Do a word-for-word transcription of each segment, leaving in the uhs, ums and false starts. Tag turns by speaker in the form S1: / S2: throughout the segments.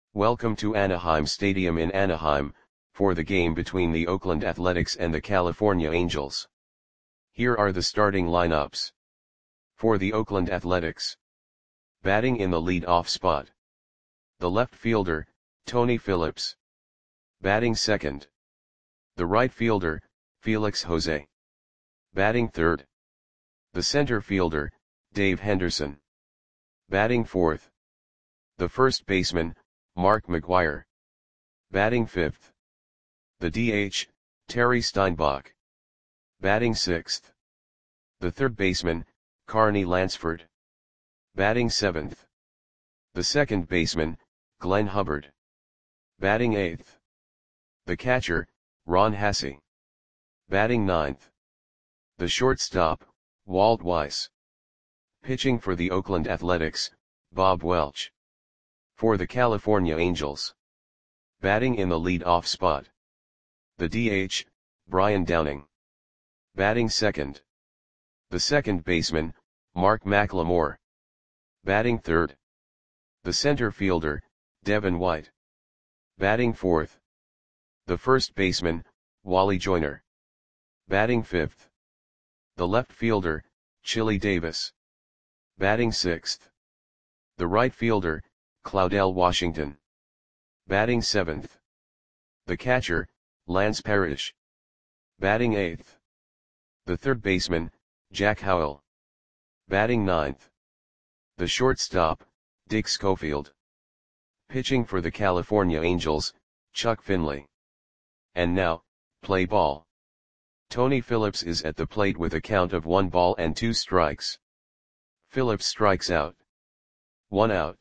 S1: Welcome to Anaheim Stadium in Anaheim, for the game between the Oakland Athletics and the California Angels. Here are the starting lineups. For the Oakland Athletics. Batting in the lead-off spot. The left fielder, Tony Phillips. Batting second. The right fielder, Felix Jose. Batting third. The center fielder, Dave Henderson. Batting fourth. The first baseman, Mark McGwire. Batting fifth. The D H, Terry Steinbach. Batting sixth. The third baseman, Carney Lansford. Batting seventh. The second baseman, Glenn Hubbard. Batting eighth. The catcher, Ron Hassey. Batting ninth. The shortstop, Walt Weiss. Pitching for the Oakland Athletics, Bob Welch. For the California Angels. Batting in the lead-off spot. The D H, Brian Downing. Batting second. The second baseman, Mark McLemore. Batting third. The center fielder, Devin White. Batting fourth. The first baseman, Wally Joyner. Batting fifth. The left fielder, Chili Davis. Batting sixth. The right fielder, Claudell Washington. Batting seventh. The catcher, Lance Parrish. Batting eighth. The third baseman, Jack Howell. Batting ninth. The shortstop, Dick Schofield. Pitching for the California Angels, Chuck Finley. And now, play ball. Tony Phillips is at the plate with a count of one ball and two strikes. Phillips strikes out. One out.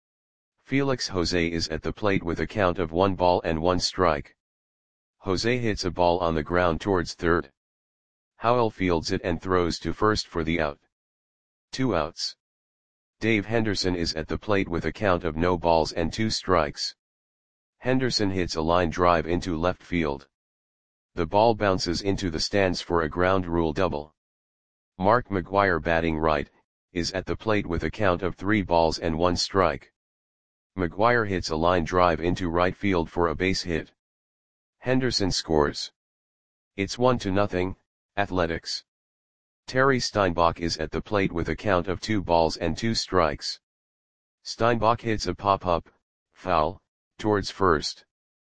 S1: Felix Jose is at the plate with a count of one ball and one strike. Jose hits a ball on the ground towards third. Howell fields it and throws to first for the out. Two outs. Dave Henderson is at the plate with a count of no balls and two strikes. Henderson hits a line drive into left field. The ball bounces into the stands for a ground rule double. Mark McGwire, batting right, is at the plate with a count of three balls and one strike. McGwire hits a line drive into right field for a base hit. Henderson scores. It's one to nothing, Athletics. Terry Steinbach is at the plate with a count of two balls and two strikes. Steinbach hits a pop-up, foul, towards first.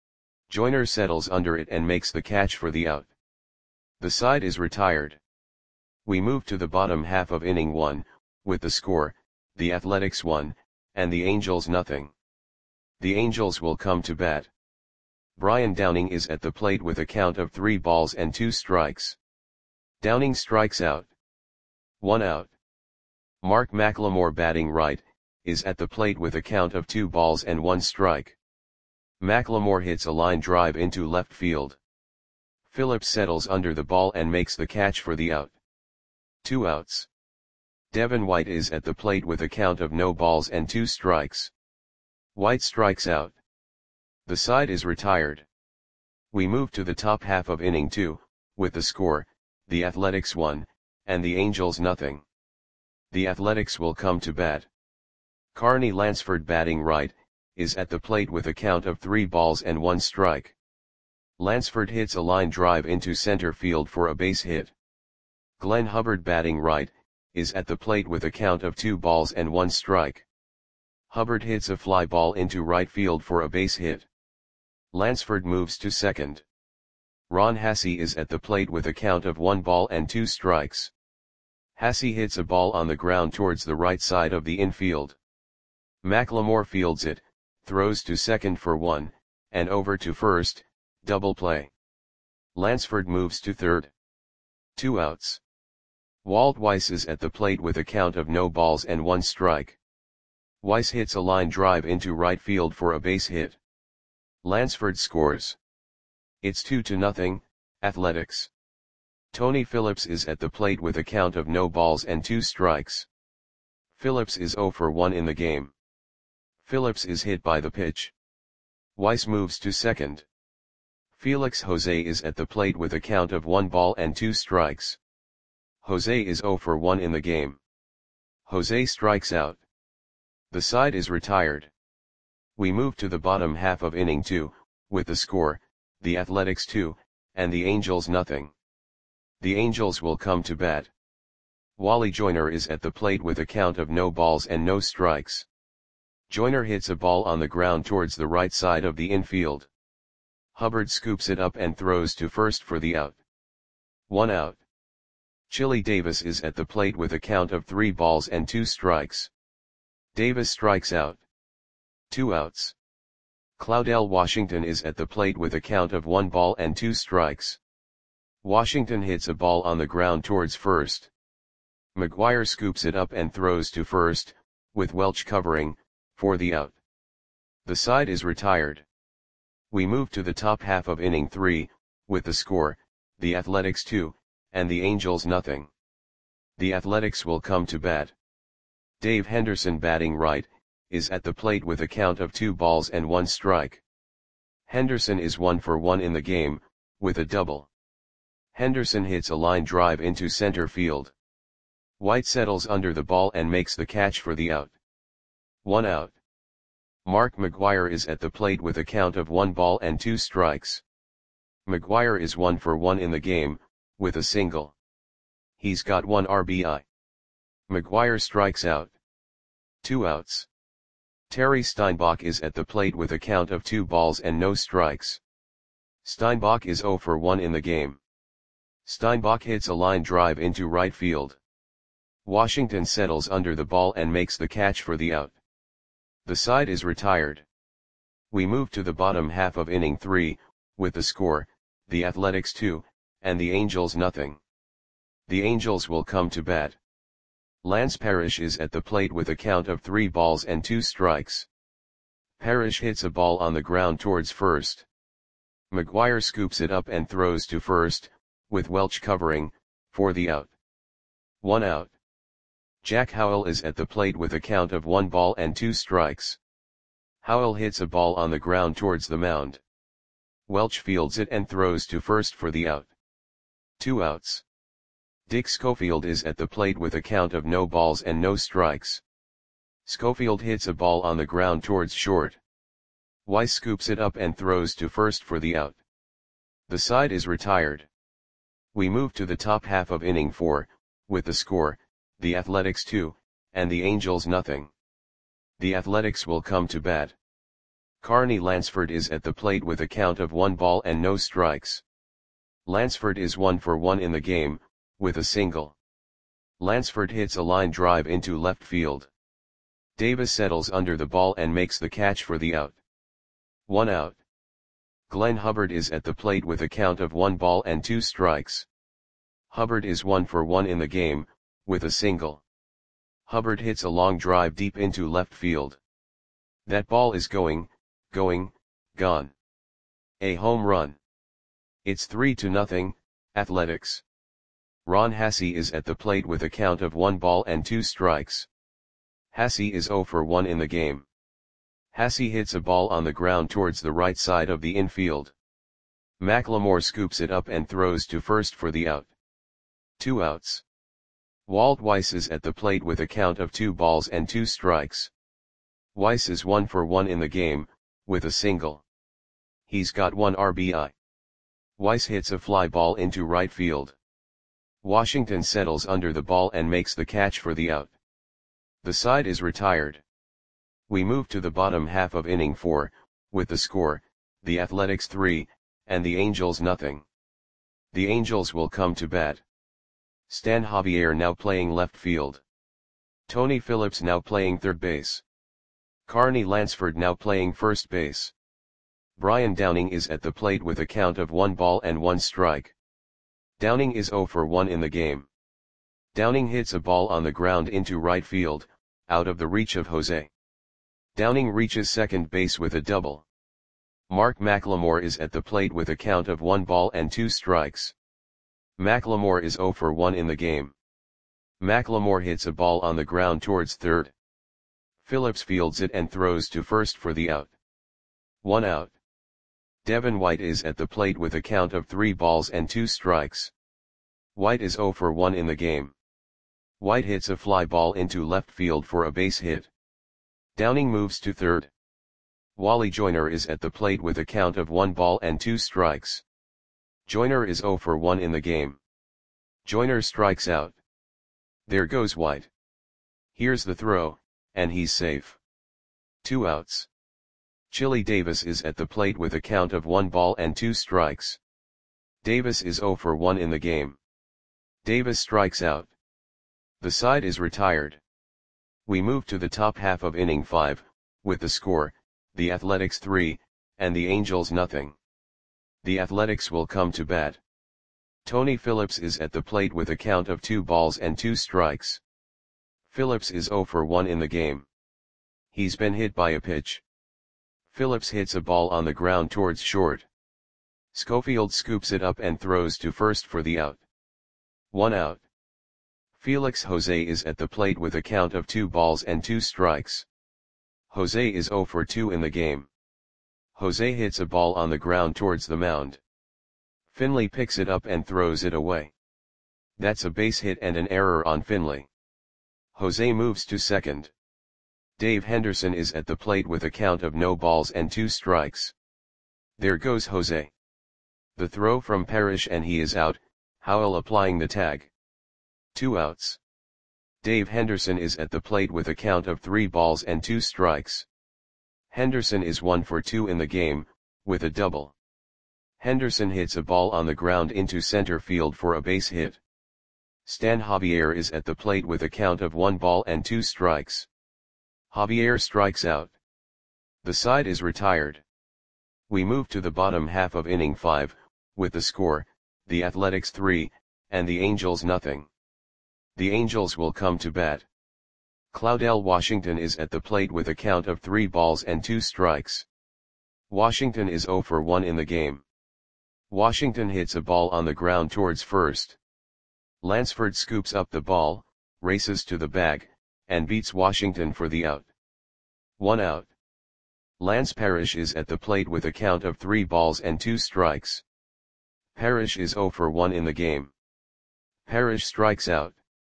S1: Joyner settles under it and makes the catch for the out. The side is retired. We move to the bottom half of inning one, with the score, the Athletics one, and the Angels nothing. The Angels will come to bat. Brian Downing is at the plate with a count of three balls and two strikes. Downing strikes out. One out. Mark McLemore, batting right, is at the plate with a count of two balls and one strike. McLemore hits a line drive into left field. Phillips settles under the ball and makes the catch for the out. Two outs. Devin White is at the plate with a count of no balls and two strikes. White strikes out. The side is retired. We move to the top half of inning two, with the score, the Athletics one, and the Angels nothing. The Athletics will come to bat. Carney Lansford, batting right, is at the plate with a count of three balls and one strike. Lansford hits a line drive into center field for a base hit. Glenn Hubbard, batting right, is at the plate with a count of two balls and one strike. Hubbard hits a fly ball into right field for a base hit. Lansford moves to second. Ron Hassey is at the plate with a count of one ball and two strikes. Hassey hits a ball on the ground towards the right side of the infield. McLemore fields it, throws to second for one, and over to first, double play. Lansford moves to third. Two outs. Walt Weiss is at the plate with a count of no balls and one strike. Weiss hits a line drive into right field for a base hit. Lansford scores. It's two to nothing, Athletics. Tony Phillips is at the plate with a count of no balls and two strikes. Phillips is zero for one in the game. Phillips is hit by the pitch. Weiss moves to second. Felix Jose is at the plate with a count of one ball and two strikes. Jose is zero for one in the game. Jose strikes out. The side is retired. We move to the bottom half of inning two, with the score, the Athletics two, and the Angels nothing. The Angels will come to bat. Wally Joyner is at the plate with a count of no balls and no strikes. Joyner hits a ball on the ground towards the right side of the infield. Hubbard scoops it up and throws to first for the out. One out. Chili Davis is at the plate with a count of three balls and two strikes. Davis strikes out. Two outs. Claudell Washington is at the plate with a count of one ball and two strikes. Washington hits a ball on the ground towards first. McGuire scoops it up and throws to first, with Welch covering, for the out. The side is retired. We move to the top half of inning three, with the score, the Athletics two, and the Angels nothing. The Athletics will come to bat. Dave Henderson, batting right, is at the plate with a count of two balls and one strike. Henderson is one for one in the game, with a double. Henderson hits a line drive into center field. White settles under the ball and makes the catch for the out. One out. Mark McGuire is at the plate with a count of one ball and two strikes. McGuire is one for one in the game, with a single. He's got one R B I. McGuire strikes out. Two outs. Terry Steinbach is at the plate with a count of two balls and no strikes. Steinbach is zero for one in the game. Steinbach hits a line drive into right field. Washington settles under the ball and makes the catch for the out. The side is retired. We move to the bottom half of inning three, with the score, the Athletics two, and the Angels nothing. The Angels will come to bat. Lance Parrish is at the plate with a count of three balls and two strikes. Parrish hits a ball on the ground towards first. McGuire scoops it up and throws to first, with Welch covering, for the out. One out. Jack Howell is at the plate with a count of one ball and two strikes. Howell hits a ball on the ground towards the mound. Welch fields it and throws to first for the out. Two outs. Dick Schofield is at the plate with a count of no balls and no strikes. Schofield hits a ball on the ground towards short. Weiss scoops it up and throws to first for the out. The side is retired. We move to the top half of inning four, with the score, the Athletics two, and the Angels nothing. The Athletics will come to bat. Carney Lansford is at the plate with a count of one ball and no strikes. Lansford is one for one in the game, with a single. Lansford hits a line drive into left field. Davis settles under the ball and makes the catch for the out. One out. Glenn Hubbard is at the plate with a count of one ball and two strikes. Hubbard is one for one in the game, with a single. Hubbard hits a long drive deep into left field. That ball is going, going, gone. A home run. It's three to nothing, Athletics. Ron Hassey is at the plate with a count of one ball and two strikes. Hassey is zero for one in the game. Hassey hits a ball on the ground towards the right side of the infield. McLemore scoops it up and throws to first for the out. Two outs. Walt Weiss is at the plate with a count of two balls and two strikes. Weiss is one for one in the game, with a single. He's got one R B I. Weiss hits a fly ball into right field. Washington settles under the ball and makes the catch for the out. The side is retired. We move to the bottom half of inning four, with the score, the Athletics three, and the Angels nothing. The Angels will come to bat. Stan Javier now playing left field. Tony Phillips now playing third base. Carney Lansford now playing first base. Brian Downing is at the plate with a count of one ball and one strike. Downing is zero for one in the game. Downing hits a ball on the ground into right field, out of the reach of Jose. Downing reaches second base with a double. Mark McLemore is at the plate with a count of one ball and two strikes. McLemore is zero for one in the game. McLemore hits a ball on the ground towards third. Phillips fields it and throws to first for the out. One out. Devin White is at the plate with a count of three balls and two strikes. White is zero for one in the game. White hits a fly ball into left field for a base hit. Downing moves to third. Wally Joyner is at the plate with a count of one ball and two strikes. Joyner is zero for one in the game. Joyner strikes out. There goes White. Here's the throw, and he's safe. Two outs. Chili Davis is at the plate with a count of one ball and two strikes. Davis is zero for one in the game. Davis strikes out. The side is retired. We move to the top half of inning five, with the score, the Athletics three, and the Angels nothing. The Athletics will come to bat. Tony Phillips is at the plate with a count of two balls and two strikes. Phillips is zero for one in the game. He's been hit by a pitch. Phillips hits a ball on the ground towards short. Schofield scoops it up and throws to first for the out. One out. Felix Jose is at the plate with a count of two balls and two strikes. Jose is zero for two in the game. Jose hits a ball on the ground towards the mound. Finley picks it up and throws it away. That's a base hit and an error on Finley. Jose moves to second. Dave Henderson is at the plate with a count of no balls and two strikes. There goes Jose. The throw from Parrish and he is out, Howell applying the tag. Two outs. Dave Henderson is at the plate with a count of three balls and two strikes. Henderson is one for two in the game, with a double. Henderson hits a ball on the ground into center field for a base hit. Stan Javier is at the plate with a count of one ball and two strikes. Javier strikes out. The side is retired. We move to the bottom half of inning five, with the score, the Athletics three, and the Angels nothing. The Angels will come to bat. Claudell Washington is at the plate with a count of three balls and two strikes. Washington is zero for one in the game. Washington hits a ball on the ground towards first. Lansford scoops up the ball, races to the bag, and beats Washington for the out. One out. Lance Parrish is at the plate with a count of three balls and two strikes. Parrish is zero for one in the game. Parrish strikes out.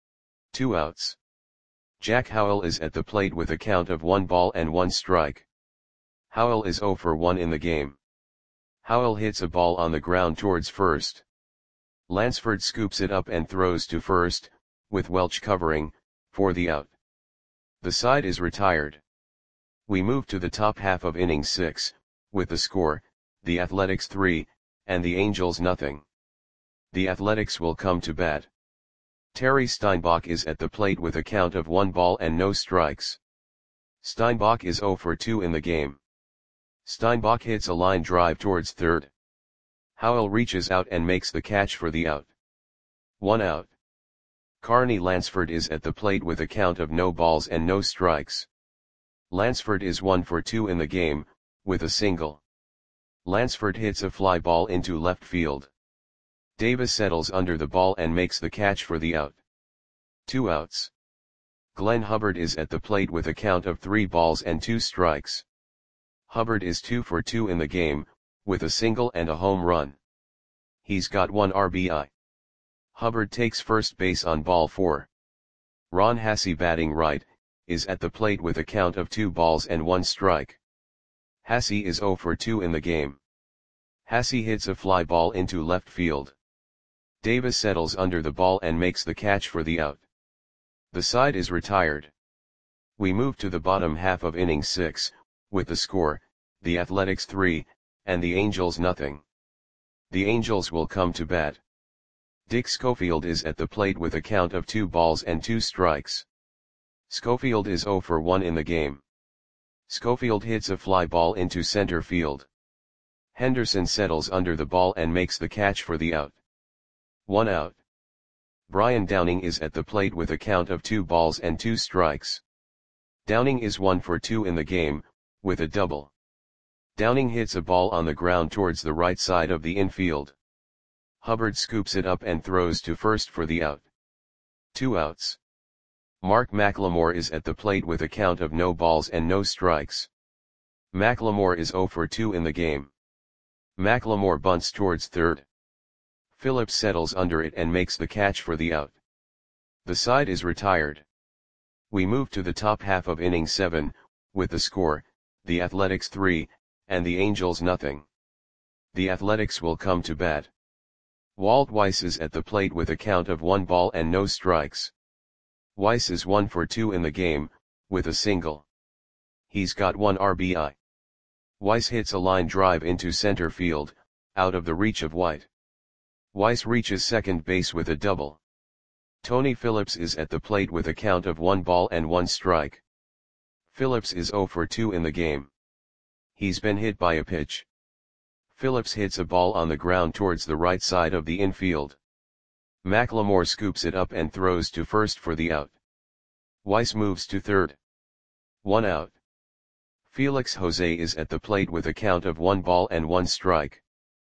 S1: Two outs. Jack Howell is at the plate with a count of one ball and one strike. Howell is zero for one in the game. Howell hits a ball on the ground towards first. Lansford scoops it up and throws to first, with Welch covering, for the out. The side is retired. We move to the top half of inning six, with the score, the Athletics three, and the Angels nothing. The Athletics will come to bat. Terry Steinbach is at the plate with a count of one ball and no strikes. Steinbach is zero for two in the game. Steinbach hits a line drive towards third. Howell reaches out and makes the catch for the out. One out. Carney Lansford is at the plate with a count of no balls and no strikes. Lansford is one for two in the game, with a single. Lansford hits a fly ball into left field. Davis settles under the ball and makes the catch for the out. Two outs. Glenn Hubbard is at the plate with a count of three balls and two strikes. Hubbard is two for two in the game, with a single and a home run. He's got one R B I. Hubbard takes first base on ball four. Ron Hassey, batting right, is at the plate with a count of two balls and one strike. Hassey is zero for two in the game. Hassey hits a fly ball into left field. Davis settles under the ball and makes the catch for the out. The side is retired. We move to the bottom half of inning six, with the score, the Athletics three, and the Angels nothing. The Angels will come to bat. Dick Schofield is at the plate with a count of two balls and two strikes. Schofield is zero for one in the game. Schofield hits a fly ball into center field. Henderson settles under the ball and makes the catch for the out. One out. Brian Downing is at the plate with a count of two balls and two strikes. Downing is one for two in the game, with a double. Downing hits a ball on the ground towards the right side of the infield. Hubbard scoops it up and throws to first for the out. Two outs. Mark McLemore is at the plate with a count of no balls and no strikes. McLemore is zero for two in the game. McLemore bunts towards third. Phillips settles under it and makes the catch for the out. The side is retired. We move to the top half of inning seven, with the score, the Athletics three, and the Angels nothing. The Athletics will come to bat. Walt Weiss is at the plate with a count of one ball and no strikes. Weiss is one for two in the game, with a single. He's got one R B I. Weiss hits a line drive into center field, out of the reach of White. Weiss reaches second base with a double. Tony Phillips is at the plate with a count of one ball and one strike. Phillips is zero for two in the game. He's been hit by a pitch. Phillips hits a ball on the ground towards the right side of the infield. McLemore scoops it up and throws to first for the out. Weiss moves to third. One out. Felix Jose is at the plate with a count of one ball and one strike.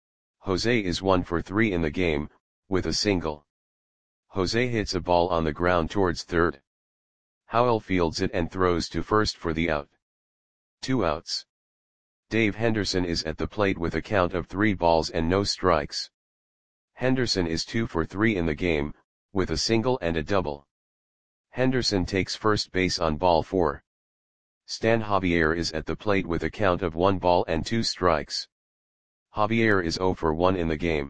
S1: Jose is one for three in the game, with a single. Jose hits a ball on the ground towards third. Howell fields it and throws to first for the out. Two outs. Dave Henderson is at the plate with a count of three balls and no strikes. Henderson is two for three in the game, with a single and a double. Henderson takes first base on ball four. Stan Javier is at the plate with a count of one ball and two strikes. Javier is zero for one in the game.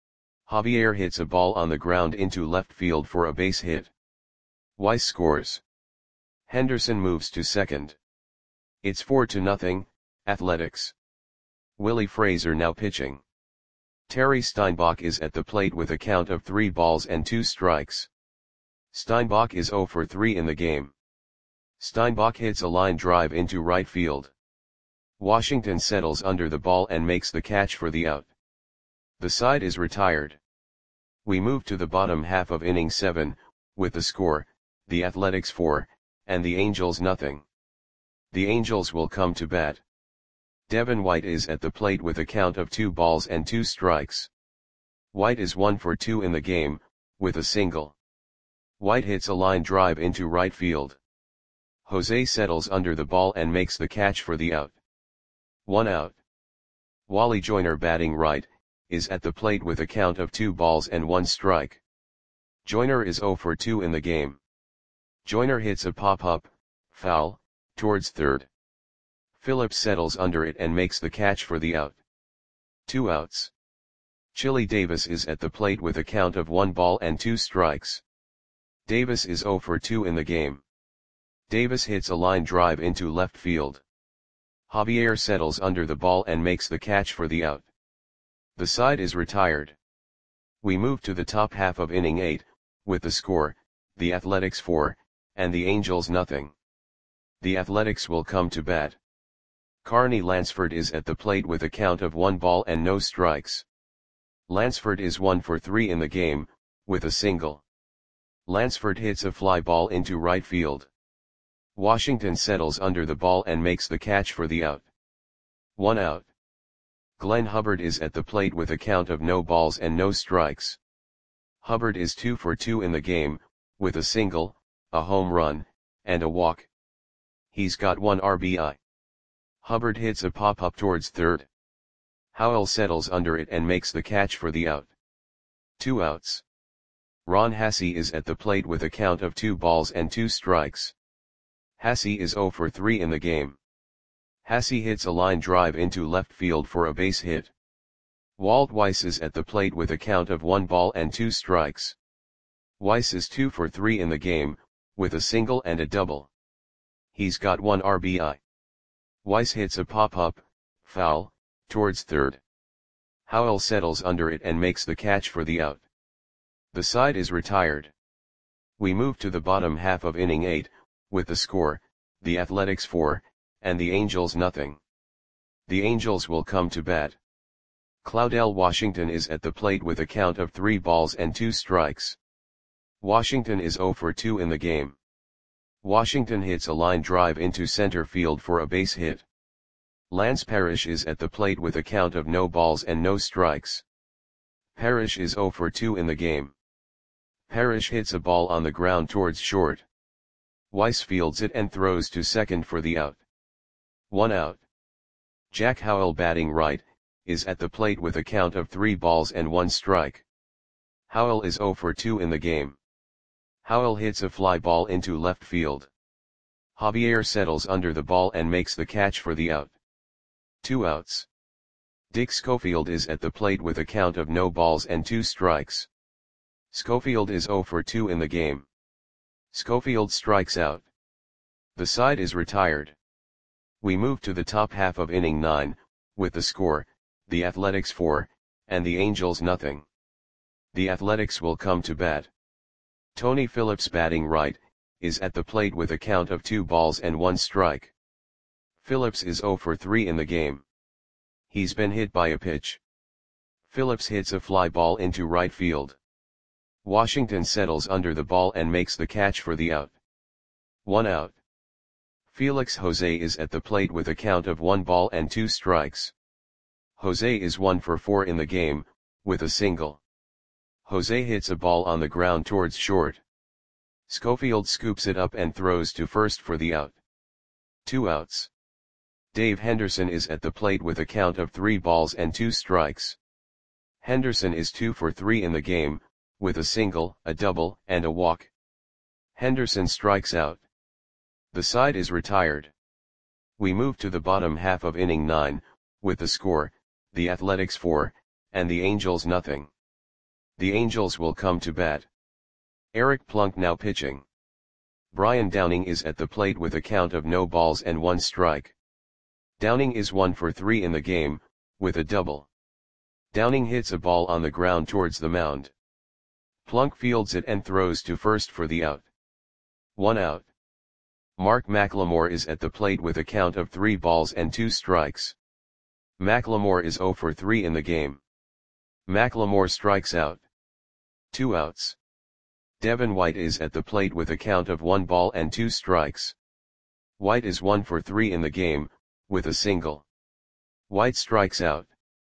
S1: Javier hits a ball on the ground into left field for a base hit. Weiss scores. Henderson moves to second. It's four to nothing, Athletics. Willie Fraser now pitching. Terry Steinbach is at the plate with a count of three balls and two strikes. Steinbach is zero for three in the game. Steinbach hits a line drive into right field. Washington settles under the ball and makes the catch for the out. The side is retired. We move to the bottom half of inning seven, with the score, the Athletics four, and the Angels nothing. The Angels will come to bat. Devin White is at the plate with a count of two balls and two strikes. White is one for two in the game, with a single. White hits a line drive into right field. Jose settles under the ball and makes the catch for the out. One out. Wally Joyner batting right, is at the plate with a count of two balls and one strike. Joyner is zero for two in the game. Joyner hits a pop-up, foul, towards third. Phillips settles under it and makes the catch for the out. Two outs. Chili Davis is at the plate with a count of one ball and two strikes. Davis is zero for two in the game. Davis hits a line drive into left field. Javier settles under the ball and makes the catch for the out. The side is retired. We move to the top half of inning eight, with the score, the Athletics four, and the Angels nothing. The Athletics will come to bat. Carney Lansford is at the plate with a count of one ball and no strikes. Lansford is one for three in the game, with a single. Lansford hits a fly ball into right field. Washington settles under the ball and makes the catch for the out. One out. Glenn Hubbard is at the plate with a count of no balls and no strikes. Hubbard is two for two in the game, with a single, a home run, and a walk. He's got one R B I. Hubbard hits a pop-up towards third. Howell settles under it and makes the catch for the out. Two outs. Ron Hasse is at the plate with a count of two balls and two strikes. Hasse is zero for three in the game. Hasse hits a line drive into left field for a base hit. Walt Weiss is at the plate with a count of one ball and two strikes. Weiss is two for three in the game, with a single and a double. He's got one R B I. Weiss hits a pop-up, foul, towards third. Howell settles under it and makes the catch for the out. The side is retired. We move to the bottom half of inning eight, with the score, the Athletics four, and the Angels nothing. The Angels will come to bat. Claudel Washington is at the plate with a count of three balls and two strikes. Washington is zero for two in the game. Washington hits a line drive into center field for a base hit. Lance Parrish is at the plate with a count of no balls and no strikes. Parrish is zero for two in the game. Parrish hits a ball on the ground towards short. Weiss fields it and throws to second for the out. One out. Jack Howell batting right, is at the plate with a count of three balls and one strike. Howell is zero for two in the game. Howell hits a fly ball into left field. Javier settles under the ball and makes the catch for the out. Two outs. Dick Schofield is at the plate with a count of no balls and two strikes. Schofield is zero for two in the game. Schofield strikes out. The side is retired. We move to the top half of inning nine, with the score, the Athletics four, and the Angels nothing. The Athletics will come to bat. Tony Phillips, batting right, is at the plate with a count of two balls and one strike. Phillips is zero for three in the game. He's been hit by a pitch. Phillips hits a fly ball into right field. Washington settles under the ball and makes the catch for the out. One out. Felix Jose is at the plate with a count of one ball and two strikes. Jose is one for four in the game, with a single. Jose hits a ball on the ground towards short. Schofield scoops it up and throws to first for the out. Two outs. Dave Henderson is at the plate with a count of three balls and two strikes. Henderson is two for three in the game, with a single, a double, and a walk. Henderson strikes out. The side is retired. We move to the bottom half of inning nine, with the score, the Athletics four, and the Angels nothing. The Angels will come to bat. Eric Plunk now pitching. Brian Downing is at the plate with a count of no balls and one strike. Downing is one for three in the game, with a double. Downing hits a ball on the ground towards the mound. Plunk fields it and throws to first for the out. One out. Mark McLemore is at the plate with a count of three balls and two strikes. McLemore is zero for three in the game. McLemore strikes out. Two outs. Devin White is at the plate with a count of one ball and two strikes. White is one for three in the game, with a single. White strikes out.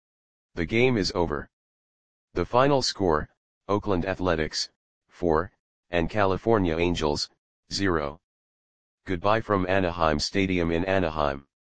S1: The game is over. The final score, Oakland Athletics, four, and California Angels, zero. Goodbye from Anaheim Stadium in Anaheim.